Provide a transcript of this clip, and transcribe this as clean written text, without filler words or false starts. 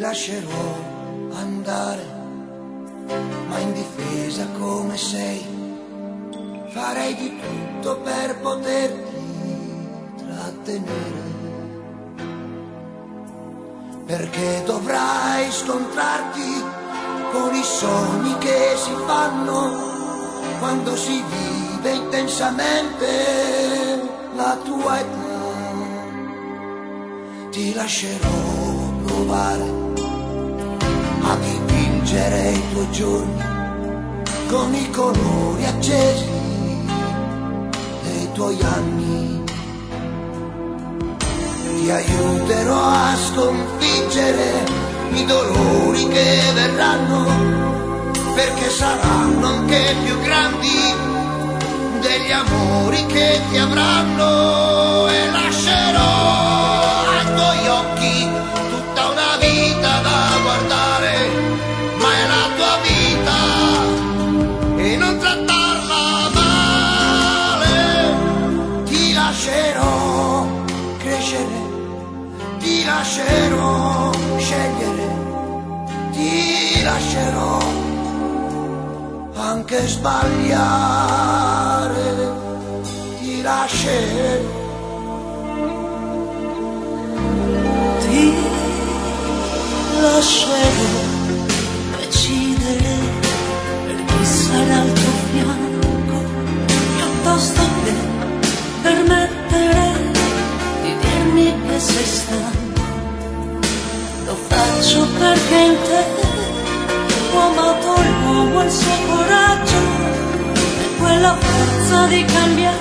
lascerò andare, ma in difesa come sei, farei di tutto per poterti trattenere. Perché dovrai scontrarti con i sogni che si fanno quando si vive intensamente la tua età. Ti lascerò provare a dipingere i tuoi giorni con i colori accesi dei tuoi anni. Ti aiuterò a sconfiggere i dolori che verranno, perché saranno anche più grandi degli amori che ti avranno. E lascerò ai tuoi occhi tutta una vita da guardare, ma è la tua vita e non trattarla male. Ti lascerò crescere, ti lascerò scegliere, ti lascerò anche sbagliare, ti lascerò. Ti lascerò decidere per chi sarà al tuo fianco, piuttosto che permettere di dirmi che sei stanco. Lo faccio perché in te ho amato l'uomo, il suo coraggio e quella forza di cambiare